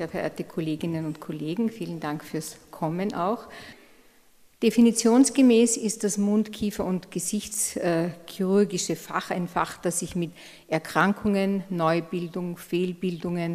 sehr verehrte Kolleginnen und Kollegen, vielen Dank fürs Kommen auch. Definitionsgemäß ist das Mund-, Kiefer- und Gesichtschirurgische Fach ein Fach, das sich mit Erkrankungen, Neubildung, Fehlbildungen,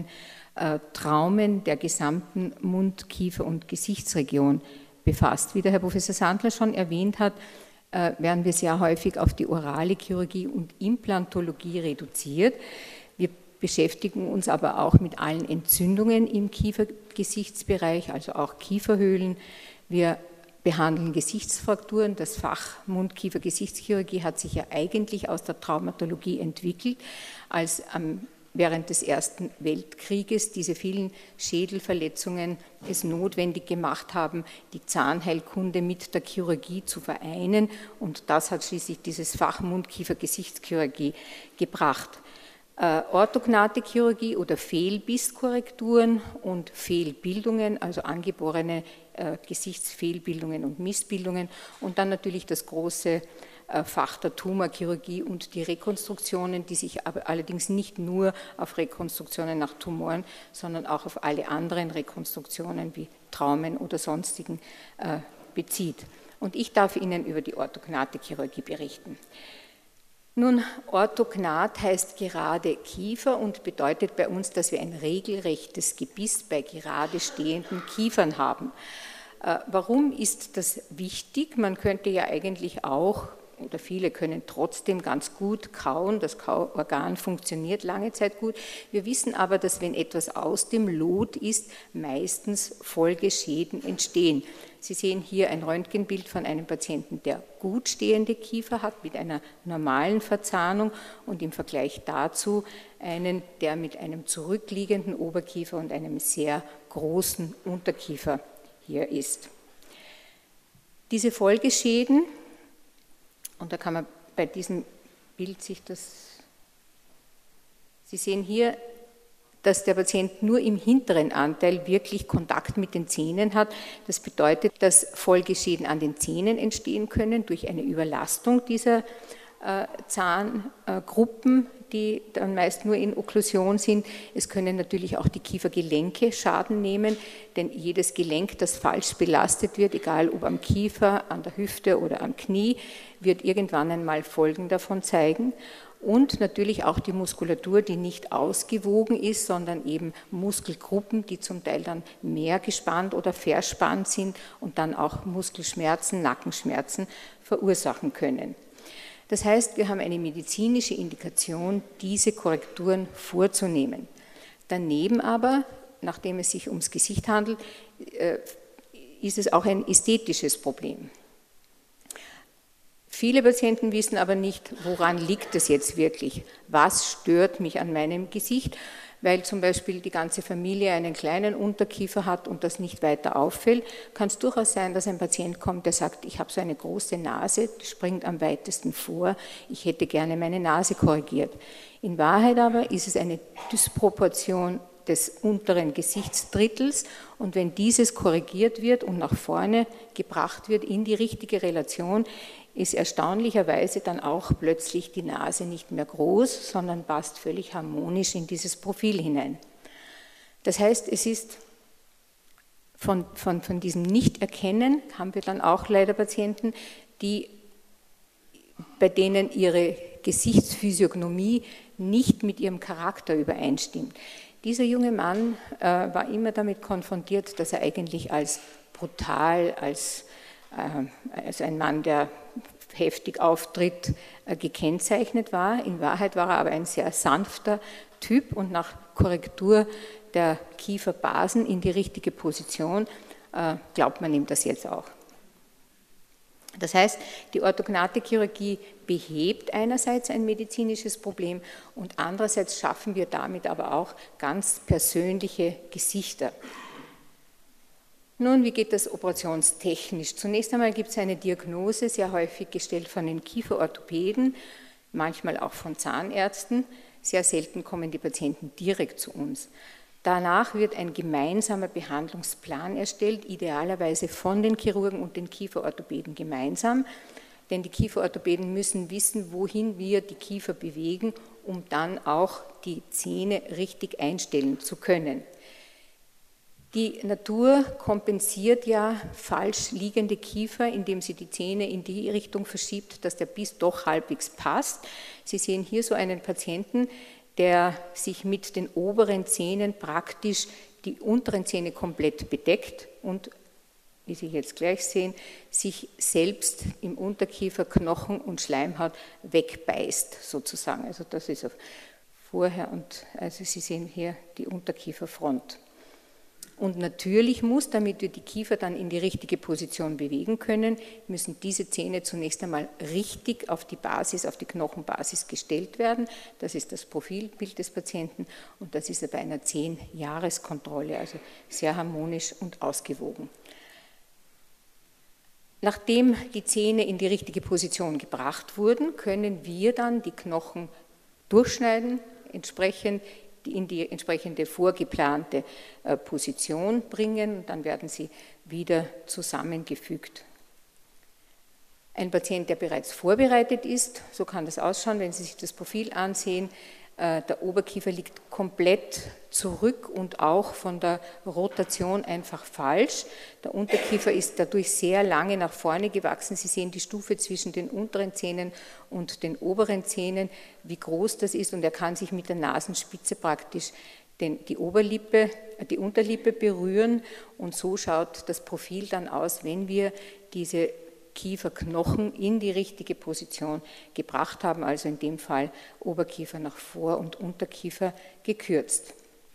Traumen der gesamten Mund-, Kiefer- und Gesichtsregion befasst. Wie der Herr Professor Sandler schon erwähnt hat, werden wir sehr häufig auf die orale Chirurgie und Implantologie reduziert. Wir beschäftigen uns aber auch mit allen Entzündungen im Kiefergesichtsbereich, also auch Kieferhöhlen. Wir behandeln Gesichtsfrakturen. Das Fach Mund-Kiefer-Gesichtschirurgie hat sich ja eigentlich aus der Traumatologie entwickelt, als während des Ersten Weltkrieges diese vielen Schädelverletzungen es notwendig gemacht haben, die Zahnheilkunde mit der Chirurgie zu vereinen. Und das hat schließlich dieses Fach Mund-Kiefer-Gesichtschirurgie gebracht. Orthognate Chirurgie oder Fehlbisskorrekturen und Fehlbildungen, also angeborene Gesichtsfehlbildungen und Missbildungen, und dann natürlich das große Fach der Tumorchirurgie und die Rekonstruktionen, die sich aber allerdings nicht nur auf Rekonstruktionen nach Tumoren, sondern auch auf alle anderen Rekonstruktionen wie Traumen oder sonstigen bezieht. Und ich darf Ihnen über die orthognate Chirurgie berichten. Nun, orthognat heißt gerade Kiefer und bedeutet bei uns, dass wir ein regelrechtes Gebiss bei gerade stehenden Kiefern haben. Warum ist das wichtig? Man könnte ja eigentlich auch, oder viele können trotzdem ganz gut kauen, das Kauorgan funktioniert lange Zeit gut. Wir wissen aber, dass wenn etwas aus dem Lot ist, meistens Folgeschäden entstehen. Sie sehen hier ein Röntgenbild von einem Patienten, der gut stehende Kiefer hat, mit einer normalen Verzahnung, und im Vergleich dazu einen, der mit einem zurückliegenden Oberkiefer und einem sehr großen Unterkiefer hier ist. Diese Folgeschäden, und da kann man bei diesem Bild sich das, Sie sehen hier, dass der Patient nur im hinteren Anteil wirklich Kontakt mit den Zähnen hat. Das bedeutet, dass Folgeschäden an den Zähnen entstehen können durch eine Überlastung dieser Zahngruppen, die dann meist nur in Okklusion sind. Es können natürlich auch die Kiefergelenke Schaden nehmen, denn jedes Gelenk, das falsch belastet wird, egal ob am Kiefer, an der Hüfte oder am Knie, wird irgendwann einmal Folgen davon zeigen. Und natürlich auch die Muskulatur, die nicht ausgewogen ist, sondern eben Muskelgruppen, die zum Teil dann mehr gespannt oder verspannt sind und dann auch Muskelschmerzen, Nackenschmerzen verursachen können. Das heißt, wir haben eine medizinische Indikation, diese Korrekturen vorzunehmen. Daneben aber, nachdem es sich ums Gesicht handelt, ist es auch ein ästhetisches Problem. Viele Patienten wissen aber nicht, woran liegt es jetzt wirklich? Was stört mich an meinem Gesicht? Weil zum Beispiel die ganze Familie einen kleinen Unterkiefer hat und das nicht weiter auffällt, kann es durchaus sein, dass ein Patient kommt, der sagt, ich habe so eine große Nase, die springt am weitesten vor, ich hätte gerne meine Nase korrigiert. In Wahrheit aber ist es eine Dysproportion des unteren Gesichtsdrittels, und wenn dieses korrigiert wird und nach vorne gebracht wird in die richtige Relation, ist erstaunlicherweise dann auch plötzlich die Nase nicht mehr groß, sondern passt völlig harmonisch in dieses Profil hinein. Das heißt, es ist von diesem Nicht-Erkennen haben wir dann auch leider Patienten, bei denen ihre Gesichtsphysiognomie nicht mit ihrem Charakter übereinstimmt. Dieser junge Mann war immer damit konfrontiert, dass er eigentlich als brutal, als ein Mann, der heftig auftritt, gekennzeichnet war. In Wahrheit war er aber ein sehr sanfter Typ, und nach Korrektur der Kieferbasen in die richtige Position glaubt man ihm das jetzt auch. Das heißt, die orthognate Chirurgie behebt einerseits ein medizinisches Problem und andererseits schaffen wir damit aber auch ganz persönliche Gesichter. Nun, wie geht das operationstechnisch? Zunächst einmal gibt es eine Diagnose, sehr häufig gestellt von den Kieferorthopäden, manchmal auch von Zahnärzten. Sehr selten kommen die Patienten direkt zu uns. Danach wird ein gemeinsamer Behandlungsplan erstellt, idealerweise von den Chirurgen und den Kieferorthopäden gemeinsam, denn die Kieferorthopäden müssen wissen, wohin wir die Kiefer bewegen, um dann auch die Zähne richtig einstellen zu können. Die Natur kompensiert ja falsch liegende Kiefer, indem sie die Zähne in die Richtung verschiebt, dass der Biss doch halbwegs passt. Sie sehen hier so einen Patienten, der sich mit den oberen Zähnen praktisch die unteren Zähne komplett bedeckt und, wie Sie jetzt gleich sehen, sich selbst im Unterkiefer Knochen und Schleimhaut wegbeißt, sozusagen. Also das ist vorher und also Sie sehen hier die Unterkieferfront. Und natürlich muss, damit wir die Kiefer dann in die richtige Position bewegen können, müssen diese Zähne zunächst einmal richtig auf die Basis, auf die Knochenbasis gestellt werden. Das ist das Profilbild des Patienten und das ist bei einer 10-Jahres-Kontrolle, also sehr harmonisch und ausgewogen. Nachdem die Zähne in die richtige Position gebracht wurden, können wir dann die Knochen durchschneiden, entsprechend in die entsprechende vorgeplante Position bringen, dann werden sie wieder zusammengefügt. Ein Patient, der bereits vorbereitet ist, so kann das ausschauen, wenn Sie sich das Profil ansehen, der Oberkiefer liegt komplett zurück und auch von der Rotation einfach falsch. Der Unterkiefer ist dadurch sehr lange nach vorne gewachsen. Sie sehen die Stufe zwischen den unteren Zähnen und den oberen Zähnen, wie groß das ist und er kann sich mit der Nasenspitze praktisch die Unterlippe berühren und so schaut das Profil dann aus, wenn wir diese Kieferknochen in die richtige Position gebracht haben, also in dem Fall Oberkiefer nach vor und Unterkiefer gekürzt.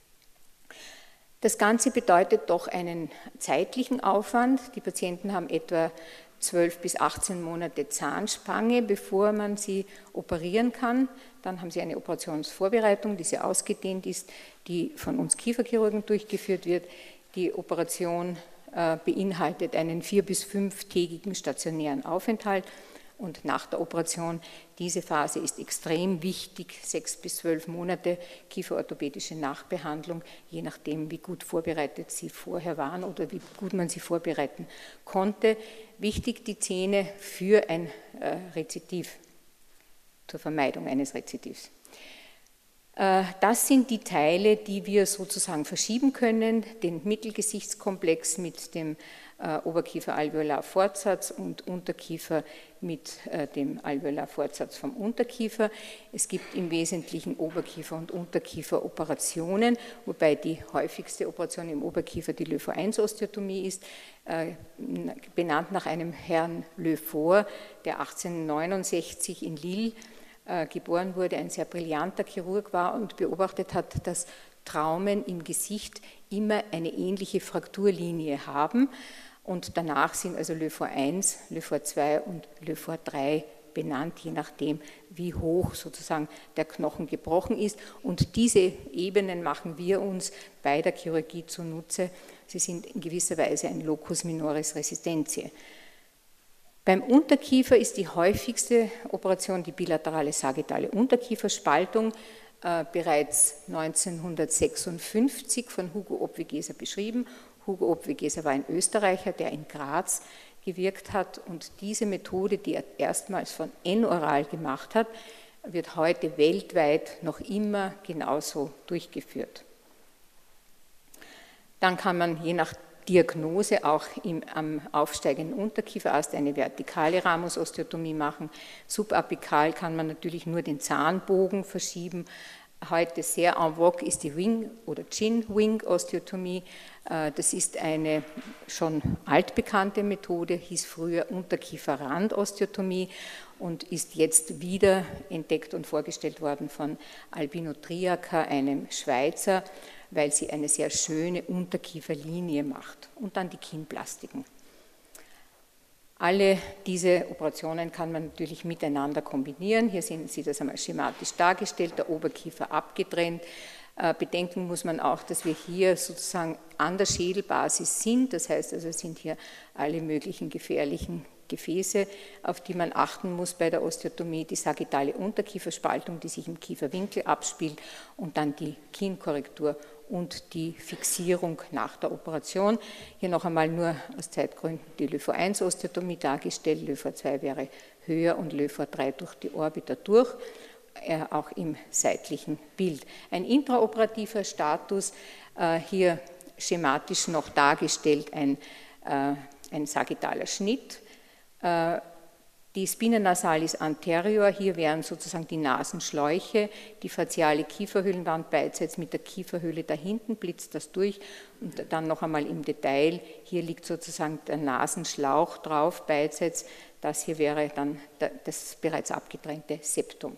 Das Ganze bedeutet doch einen zeitlichen Aufwand. Die Patienten haben etwa 12 bis 18 Monate Zahnspange, bevor man sie operieren kann. Dann haben sie eine Operationsvorbereitung, die sehr ausgedehnt ist, die von uns Kieferchirurgen durchgeführt wird. Die Operation beinhaltet einen 4- bis 5-tägigen stationären Aufenthalt und nach der Operation, diese Phase ist extrem wichtig, 6 bis 12 Monate kieferorthopädische Nachbehandlung, je nachdem wie gut vorbereitet Sie vorher waren oder wie gut man sie vorbereiten konnte. Wichtig die Zähne für ein Rezidiv, zur Vermeidung eines Rezidivs. Das sind die Teile, die wir sozusagen verschieben können, den Mittelgesichtskomplex mit dem Oberkiefer-Alveolarfortsatz und Unterkiefer mit dem Alveolarfortsatz vom Unterkiefer. Es gibt im Wesentlichen Oberkiefer- und Unterkieferoperationen, wobei die häufigste Operation im Oberkiefer die Le Fort-1-Osteotomie ist, benannt nach einem Herrn Le Fort, der 1869 in Lille geboren wurde, ein sehr brillanter Chirurg war und beobachtet hat, dass Traumen im Gesicht immer eine ähnliche Frakturlinie haben und danach sind also Le Fort 1, Le Fort 2 und Le Fort 3 benannt, je nachdem, wie hoch sozusagen der Knochen gebrochen ist und diese Ebenen machen wir uns bei der Chirurgie zunutze. Sie sind in gewisser Weise ein Locus minoris resistentiae. Beim Unterkiefer ist die häufigste Operation die bilaterale sagittale Unterkieferspaltung, bereits 1956 von Hugo Obwegheser beschrieben. Hugo Obwegheser war ein Österreicher, der in Graz gewirkt hat und diese Methode, die er erstmals von N-oral gemacht hat, wird heute weltweit noch immer genauso durchgeführt. Dann kann man je nach Diagnose auch am aufsteigenden Unterkieferast eine vertikale Ramusosteotomie machen. Subapikal kann man natürlich nur den Zahnbogen verschieben. Heute sehr en vogue ist die Wing- oder Chin-Wing-Osteotomie. Das ist eine schon altbekannte Methode, hieß früher Unterkieferrandosteotomie und ist jetzt wieder entdeckt und vorgestellt worden von Albino Triaca, einem Schweizer, weil sie eine sehr schöne Unterkieferlinie macht. Und dann die Kinnplastiken. Alle diese Operationen kann man natürlich miteinander kombinieren. Hier sehen Sie das einmal schematisch dargestellt, der Oberkiefer abgetrennt. Bedenken muss man auch, dass wir hier sozusagen an der Schädelbasis sind. Das heißt also, es sind hier alle möglichen gefährlichen Gefäße, auf die man achten muss bei der Osteotomie, die sagittale Unterkieferspaltung, die sich im Kieferwinkel abspielt und dann die Kinnkorrektur und die Fixierung nach der Operation. Hier noch einmal nur aus Zeitgründen die Le Fort 1 Osteotomie dargestellt, Le Fort 2 wäre höher und Le Fort 3 durch die Orbita durch, auch im seitlichen Bild. Ein intraoperativer Status, hier schematisch noch dargestellt ein sagittaler Schnitt. Die Spina nasalis anterior, hier wären sozusagen die Nasenschläuche, die faziale Kieferhöhlenwand beidseits mit der Kieferhöhle da hinten blitzt das durch und dann noch einmal im Detail, hier liegt sozusagen der Nasenschlauch drauf beidseits, das hier wäre dann das bereits abgetrennte Septum.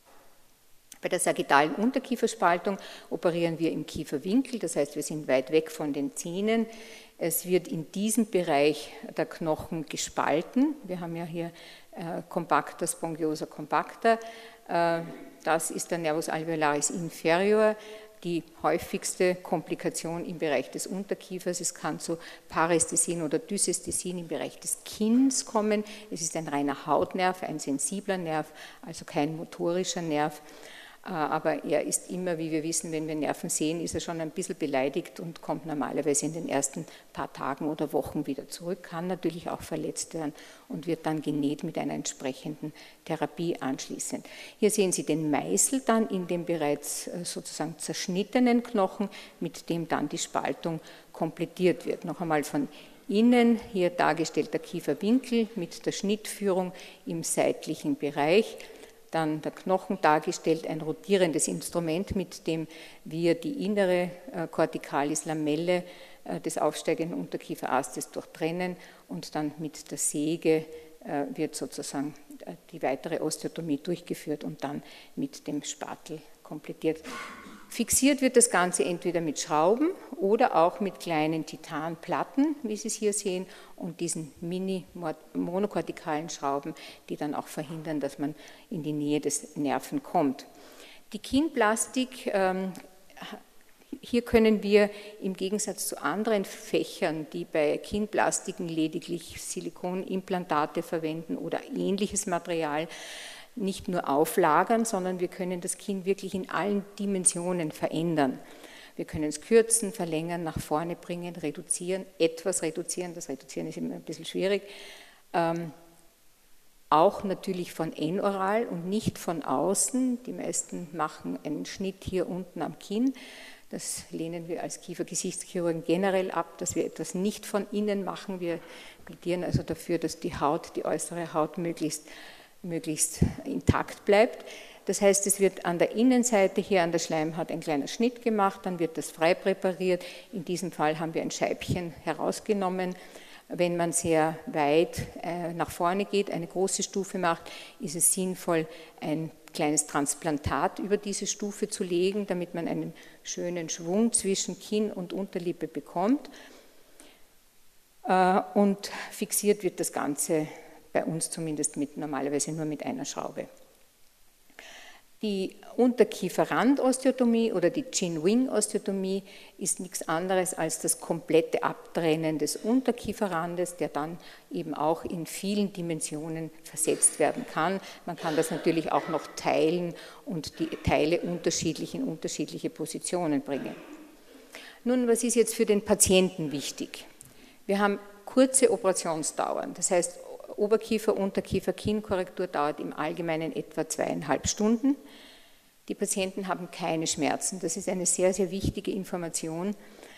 Bei der sagittalen Unterkieferspaltung operieren wir im Kieferwinkel, das heißt, wir sind weit weg von den Zähnen. Es wird in diesem Bereich der Knochen gespalten. Wir haben ja hier Compacta, Spongiosa compacta. Das ist der Nervus alveolaris inferior, die häufigste Komplikation im Bereich des Unterkiefers. Es kann zu Parästhesien oder Dysesthesien im Bereich des Kinns kommen. Es ist ein reiner Hautnerv, ein sensibler Nerv, also kein motorischer Nerv. Aber er ist immer, wie wir wissen, wenn wir Nerven sehen, ist er schon ein bisschen beleidigt und kommt normalerweise in den ersten paar Tagen oder Wochen wieder zurück, kann natürlich auch verletzt werden und wird dann genäht mit einer entsprechenden Therapie anschließend. Hier sehen Sie den Meißel dann in dem bereits sozusagen zerschnittenen Knochen, mit dem dann die Spaltung komplettiert wird. Noch einmal von innen, hier dargestellt der Kieferwinkel mit der Schnittführung im seitlichen Bereich. Dann der Knochen dargestellt, ein rotierendes Instrument, mit dem wir die innere Corticalis-Lamelle des aufsteigenden Unterkieferastes durchtrennen und dann mit der Säge wird sozusagen die weitere Osteotomie durchgeführt und dann mit dem Spatel komplettiert. Fixiert wird das Ganze entweder mit Schrauben oder auch mit kleinen Titanplatten, wie Sie es hier sehen, und diesen mini-monokortikalen Schrauben, die dann auch verhindern, dass man in die Nähe des Nerven kommt. Die Kinnplastik, hier können wir im Gegensatz zu anderen Fächern, die bei Kinnplastiken lediglich Silikonimplantate verwenden oder ähnliches Material, nicht nur auflagern, sondern wir können das Kinn wirklich in allen Dimensionen verändern. Wir können es kürzen, verlängern, nach vorne bringen, reduzieren, etwas reduzieren, das Reduzieren ist immer ein bisschen schwierig, auch natürlich von enoral und nicht von außen. Die meisten machen einen Schnitt hier unten am Kinn. Das lehnen wir als Kiefer-Gesichtschirurgen generell ab, dass wir etwas nicht von innen machen. Wir plädieren also dafür, dass die Haut, die äußere Haut möglichst intakt bleibt. Das heißt, es wird an der Innenseite hier an der Schleimhaut ein kleiner Schnitt gemacht, dann wird das frei präpariert. In diesem Fall haben wir ein Scheibchen herausgenommen. Wenn man sehr weit nach vorne geht, eine große Stufe macht, ist es sinnvoll, ein kleines Transplantat über diese Stufe zu legen, damit man einen schönen Schwung zwischen Kinn und Unterlippe bekommt. Und fixiert wird das Ganze bei uns zumindest normalerweise nur mit einer Schraube. Die Unterkieferrandosteotomie oder die Chin-Wing-Osteotomie ist nichts anderes als das komplette Abtrennen des Unterkieferrandes, der dann eben auch in vielen Dimensionen versetzt werden kann. Man kann das natürlich auch noch teilen und die Teile unterschiedlich in unterschiedliche Positionen bringen. Nun, was ist jetzt für den Patienten wichtig? Wir haben kurze Operationsdauern, das heißt, Oberkiefer, Unterkiefer, Kinnkorrektur dauert im Allgemeinen etwa 2,5 Stunden. Die Patienten haben keine Schmerzen. Das ist eine sehr, sehr wichtige Information.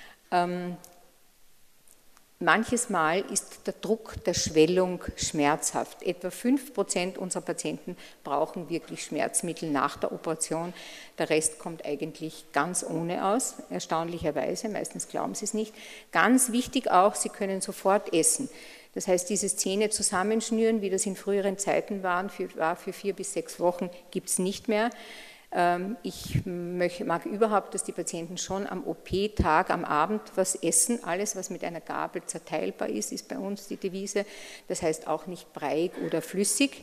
Manches Mal ist der Druck der Schwellung schmerzhaft. Etwa 5% unserer Patienten brauchen wirklich Schmerzmittel nach der Operation. Der Rest kommt eigentlich ganz ohne aus, erstaunlicherweise. Meistens glauben sie es nicht. Ganz wichtig auch, sie können sofort essen. Das heißt, dieses Zähne zusammenschnüren, wie das in früheren Zeiten war für 4 bis 6 Wochen, gibt es nicht mehr. Ich mag überhaupt, dass die Patienten schon am OP-Tag, am Abend was essen. Alles, was mit einer Gabel zerteilbar ist, ist bei uns die Devise. Das heißt auch nicht breiig oder flüssig.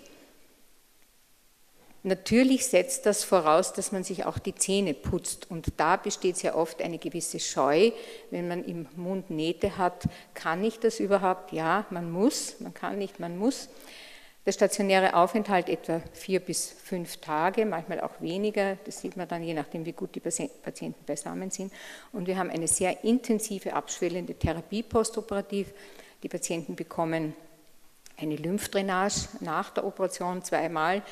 Natürlich setzt das voraus, dass man sich auch die Zähne putzt und da besteht sehr oft eine gewisse Scheu, wenn man im Mund Nähte hat, kann ich das überhaupt? Ja, man muss, man kann nicht, man muss. Der stationäre Aufenthalt etwa 4 bis 5 Tage, manchmal auch weniger, das sieht man dann je nachdem, wie gut die Patienten beisammen sind. Und wir haben eine sehr intensive, abschwellende Therapie postoperativ. Die Patienten bekommen eine Lymphdrainage nach der Operation 2-mal.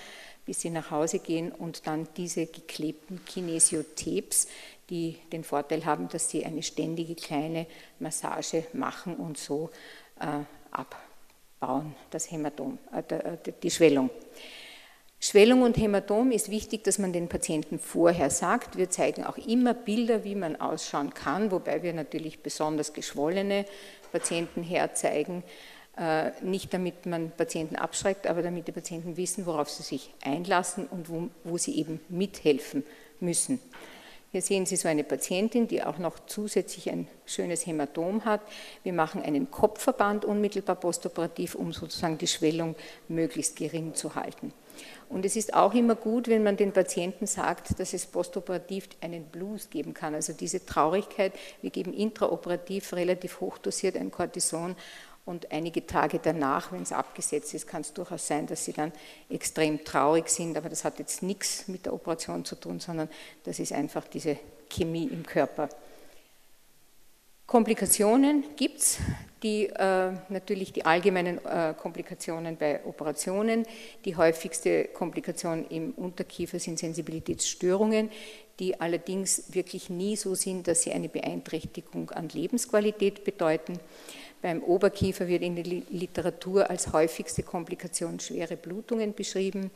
bis sie nach Hause gehen und dann diese geklebten Kinesiotaps, die den Vorteil haben, dass sie eine ständige kleine Massage machen und so abbauen, das Hämatom, die Schwellung. Schwellung und Hämatom ist wichtig, dass man den Patienten vorher sagt. Wir zeigen auch immer Bilder, wie man ausschauen kann, wobei wir natürlich besonders geschwollene Patienten herzeigen. Nicht damit man Patienten abschreckt, aber damit die Patienten wissen, worauf sie sich einlassen und wo sie eben mithelfen müssen. Hier sehen Sie so eine Patientin, die auch noch zusätzlich ein schönes Hämatom hat. Wir machen einen Kopfverband unmittelbar postoperativ, um sozusagen die Schwellung möglichst gering zu halten. Und es ist auch immer gut, wenn man den Patienten sagt, dass es postoperativ einen Blues geben kann, also diese Traurigkeit. Wir geben intraoperativ relativ hochdosiert ein Cortison und einige Tage danach, wenn es abgesetzt ist, kann es durchaus sein, dass sie dann extrem traurig sind, aber das hat jetzt nichts mit der Operation zu tun, sondern das ist einfach diese Chemie im Körper. Komplikationen gibt es, natürlich die allgemeinen Komplikationen bei Operationen. Die häufigste Komplikation im Unterkiefer sind Sensibilitätsstörungen, die allerdings wirklich nie so sind, dass sie eine Beeinträchtigung an Lebensqualität bedeuten. Beim Oberkiefer wird in der Literatur als häufigste Komplikation schwere Blutungen beschrieben.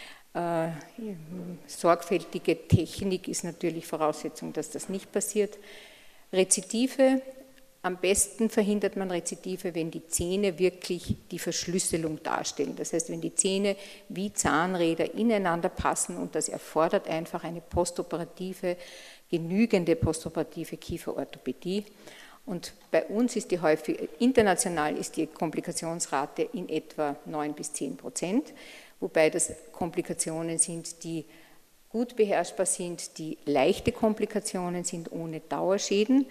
Sorgfältige Technik ist natürlich Voraussetzung, dass das nicht passiert. Rezidive, am besten verhindert man Rezidive, wenn die Zähne wirklich die Verschlüsselung darstellen. Das heißt, wenn die Zähne wie Zahnräder ineinander passen und das erfordert einfach eine postoperative, genügende postoperative Kieferorthopädie. Und bei uns ist international ist die Komplikationsrate in etwa 9 bis 10%, wobei das Komplikationen sind, die gut beherrschbar sind, die leichte Komplikationen sind ohne Dauerschäden.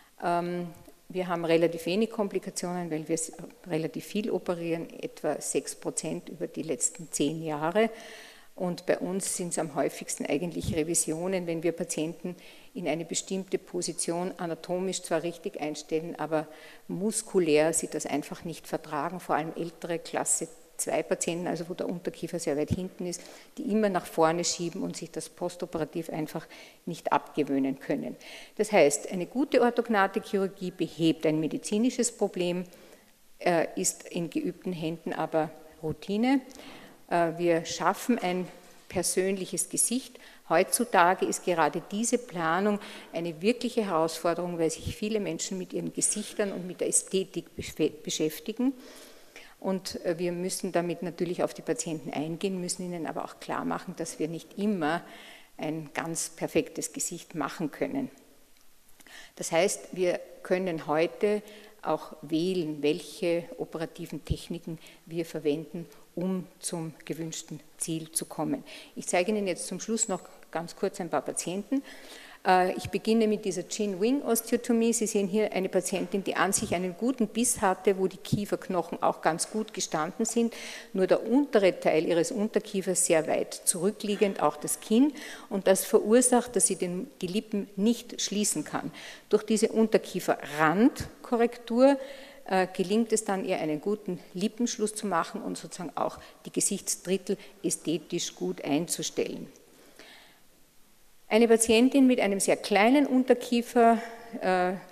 Wir haben relativ wenig Komplikationen, weil wir relativ viel operieren, etwa 6% über die letzten 10 Jahre. Und bei uns sind es am häufigsten eigentlich Revisionen, wenn wir Patienten in eine bestimmte Position anatomisch zwar richtig einstellen, aber muskulär sie das einfach nicht vertragen, vor allem ältere Klasse 2 Patienten, also wo der Unterkiefer sehr weit hinten ist, die immer nach vorne schieben und sich das postoperativ einfach nicht abgewöhnen können. Das heißt, eine gute orthognate Chirurgie behebt ein medizinisches Problem, ist in geübten Händen aber Routine. Wir schaffen ein persönliches Gesicht. Heutzutage ist gerade diese Planung eine wirkliche Herausforderung, weil sich viele Menschen mit ihren Gesichtern und mit der Ästhetik beschäftigen. Und wir müssen damit natürlich auf die Patienten eingehen, müssen ihnen aber auch klar machen, dass wir nicht immer ein ganz perfektes Gesicht machen können. Das heißt, wir können heute auch wählen, welche operativen Techniken wir verwenden, um zum gewünschten Ziel zu kommen. Ich zeige Ihnen jetzt zum Schluss noch ganz kurz ein paar Patienten. Ich beginne mit dieser Chin-Wing-Osteotomie. Sie sehen hier eine Patientin, die an sich einen guten Biss hatte, wo die Kieferknochen auch ganz gut gestanden sind, nur der untere Teil ihres Unterkiefers sehr weit zurückliegend, auch das Kinn, und das verursacht, dass sie die Lippen nicht schließen kann. Durch diese Unterkieferrandkorrektur gelingt es dann, ihr einen guten Lippenschluss zu machen und sozusagen auch die Gesichtsdrittel ästhetisch gut einzustellen. Eine Patientin mit einem sehr kleinen Unterkiefer, da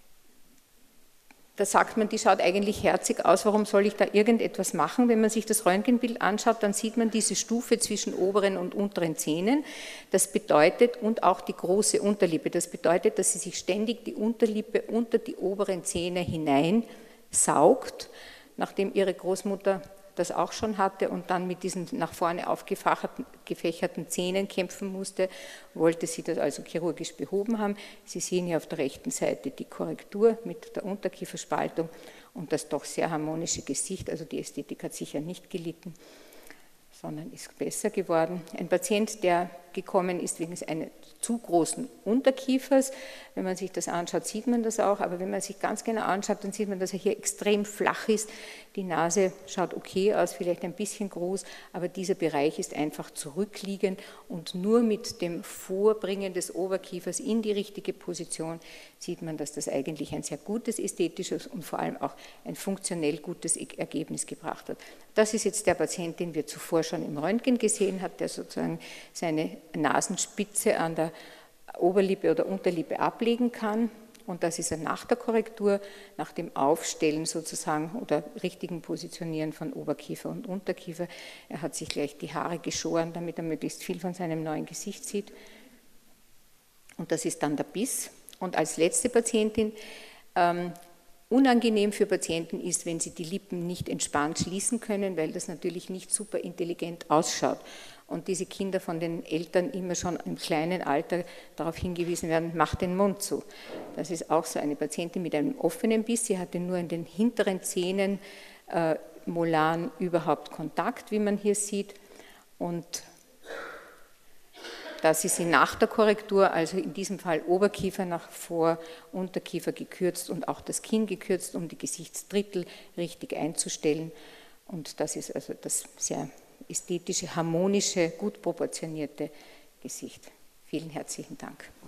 sagt man, die schaut eigentlich herzig aus, warum soll ich da irgendetwas machen? Wenn man sich das Röntgenbild anschaut, dann sieht man diese Stufe zwischen oberen und unteren Zähnen. Das bedeutet, und auch die große Unterlippe, das bedeutet, dass sie sich ständig die Unterlippe unter die oberen Zähne hineinsaugt, nachdem ihre Großmutter das auch schon hatte und dann mit diesen nach vorne aufgefächerten Zähnen kämpfen musste, wollte sie das also chirurgisch behoben haben. Sie sehen hier auf der rechten Seite die Korrektur mit der Unterkieferspaltung und das doch sehr harmonische Gesicht, also die Ästhetik hat sicher nicht gelitten, sondern ist besser geworden. Ein Patient, der gekommen ist wegen eines zu großen Unterkiefers. Wenn man sich das anschaut, sieht man das auch, aber wenn man sich ganz genau anschaut, dann sieht man, dass er hier extrem flach ist. Die Nase schaut okay aus, vielleicht ein bisschen groß, aber dieser Bereich ist einfach zurückliegend und nur mit dem Vorbringen des Oberkiefers in die richtige Position sieht man, dass das eigentlich ein sehr gutes ästhetisches und vor allem auch ein funktionell gutes Ergebnis gebracht hat. Das ist jetzt der Patient, den wir zuvor schon im Röntgen gesehen haben, der sozusagen seine Nasenspitze an der Oberlippe oder Unterlippe ablegen kann. Und das ist er nach der Korrektur, nach dem Aufstellen sozusagen oder richtigen Positionieren von Oberkiefer und Unterkiefer. Er hat sich gleich die Haare geschoren, damit er möglichst viel von seinem neuen Gesicht sieht. Und das ist dann der Biss. Und als letzte Patientin, unangenehm für Patienten ist, wenn sie die Lippen nicht entspannt schließen können, weil das natürlich nicht super intelligent ausschaut. Und diese Kinder von den Eltern immer schon im kleinen Alter darauf hingewiesen werden, mach den Mund zu. Das ist auch so eine Patientin mit einem offenen Biss. Sie hatte nur in den hinteren Zähnen Molaren überhaupt Kontakt, wie man hier sieht. Und das ist sie nach der Korrektur, also in diesem Fall Oberkiefer nach vor, Unterkiefer gekürzt und auch das Kinn gekürzt, um die Gesichtsdrittel richtig einzustellen. Und das ist also das sehr ästhetische, harmonische, gut proportionierte Gesicht. Vielen herzlichen Dank.